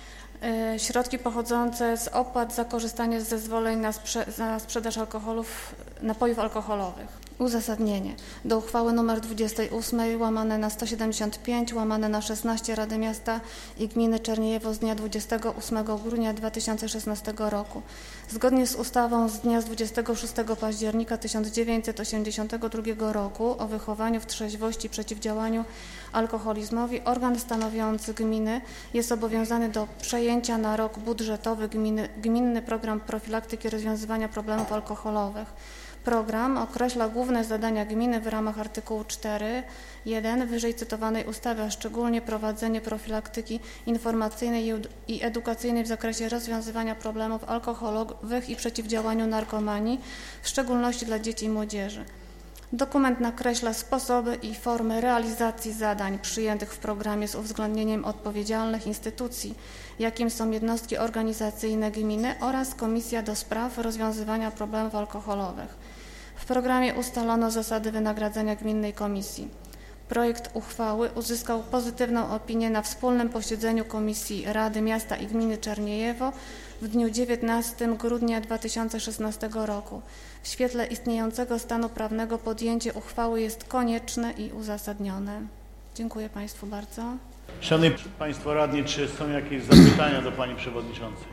środki pochodzące z opłat za korzystanie z zezwoleń na sprzedaż napojów alkoholowych. Uzasadnienie. Do uchwały nr 28 łamane na 175 łamane na 16 Rady Miasta i Gminy Czerniejewo z dnia 28 grudnia 2016 roku. Zgodnie z ustawą z dnia 26 października 1982 roku o wychowaniu w trzeźwości i przeciwdziałaniu alkoholizmowi organ stanowiący gminy jest zobowiązany do przejęcia na rok budżetowy gminny program profilaktyki i rozwiązywania problemów alkoholowych. Program określa główne zadania gminy w ramach artykułu 4.1 wyżej cytowanej ustawy, a szczególnie prowadzenie profilaktyki informacyjnej i edukacyjnej w zakresie rozwiązywania problemów alkoholowych i przeciwdziałaniu narkomanii, w szczególności dla dzieci i młodzieży. Dokument nakreśla sposoby i formy realizacji zadań przyjętych w programie z uwzględnieniem odpowiedzialnych instytucji, jakim są jednostki organizacyjne gminy oraz Komisja do Spraw Rozwiązywania Problemów Alkoholowych. W programie ustalono zasady wynagradzania gminnej komisji. Projekt uchwały uzyskał pozytywną opinię na wspólnym posiedzeniu Komisji Rady Miasta i Gminy Czerniejewo w dniu 19 grudnia 2016 roku. W świetle istniejącego stanu prawnego podjęcie uchwały jest konieczne i uzasadnione. Dziękuję Państwu bardzo. Szanowni Państwo radni, czy są jakieś zapytania do Pani Przewodniczącej?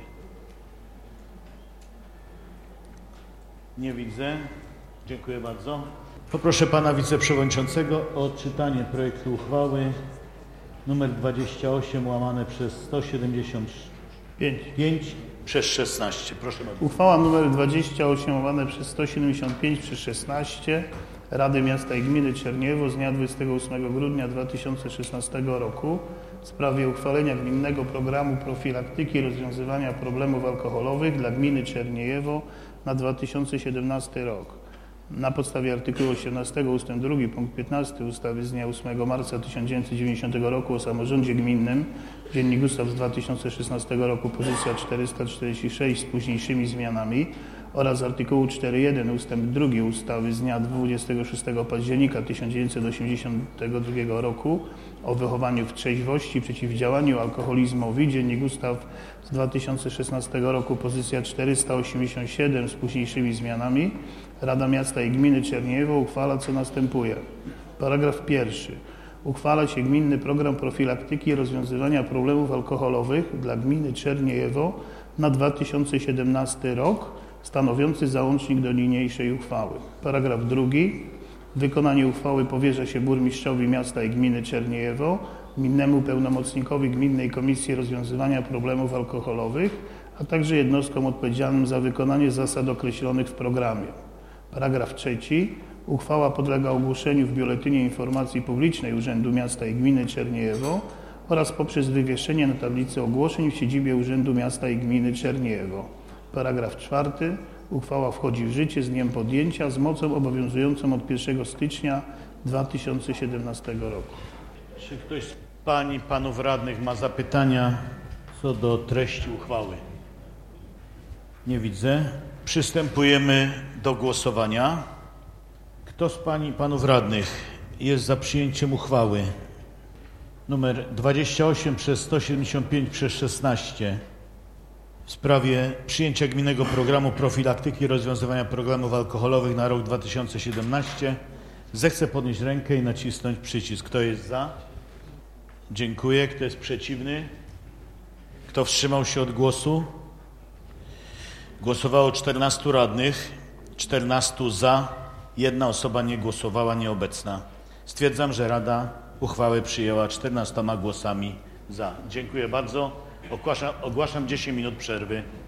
Nie widzę. Dziękuję bardzo. Poproszę Pana Wiceprzewodniczącego o odczytanie projektu uchwały nr 28 łamane przez 175 przez 16. Proszę bardzo. Uchwała nr 28 łamane przez 175 przez 16 Rady Miasta i Gminy Czerniejewo z dnia 28 grudnia 2016 roku w sprawie uchwalenia gminnego programu profilaktyki i rozwiązywania problemów alkoholowych dla gminy Czerniejewo na 2017 rok. Na podstawie artykułu 18 ust. 2 punkt 15 ustawy z dnia 8 marca 1990 roku o samorządzie gminnym, Dziennik Ustaw z 2016 roku, pozycja 446 z późniejszymi zmianami oraz artykułu 4.1 ust. 2 ustawy z dnia 26 października 1982 roku o wychowaniu w trzeźwości i przeciwdziałaniu alkoholizmowi, Dziennik Ustaw z 2016 roku, pozycja 487 z późniejszymi zmianami, Rada Miasta i Gminy Czerniejewo uchwala, co następuje. Paragraf 1. Uchwala się gminny program profilaktyki i rozwiązywania problemów alkoholowych dla gminy Czerniejewo na 2017 rok, stanowiący załącznik do niniejszej uchwały. Paragraf 2. Wykonanie uchwały powierza się burmistrzowi miasta i gminy Czerniejewo, gminnemu pełnomocnikowi Gminnej Komisji Rozwiązywania Problemów Alkoholowych, a także jednostkom odpowiedzialnym za wykonanie zasad określonych w programie. Paragraf 3. Uchwała podlega ogłoszeniu w Biuletynie Informacji Publicznej Urzędu Miasta i Gminy Czerniejewo oraz poprzez wywieszenie na tablicy ogłoszeń w siedzibie Urzędu Miasta i Gminy Czerniejewo. Paragraf 4. Uchwała wchodzi w życie z dniem podjęcia z mocą obowiązującą od 1 stycznia 2017 roku. Czy ktoś z Pań i Panów Radnych ma zapytania co do treści uchwały? Nie widzę. Przystępujemy do głosowania. Kto z Pań i Panów Radnych jest za przyjęciem uchwały nr 28 przez 175 przez 16 w sprawie przyjęcia gminnego programu profilaktyki i rozwiązywania problemów alkoholowych na rok 2017, zechce podnieść rękę i nacisnąć przycisk. Kto jest za? Dziękuję. Kto jest przeciwny? Kto wstrzymał się od głosu? Głosowało 14 radnych, 14 za, 1 osoba nie głosowała, nieobecna. Stwierdzam, że Rada uchwałę przyjęła 14 głosami za. Dziękuję bardzo. Ogłaszam 10 minut przerwy.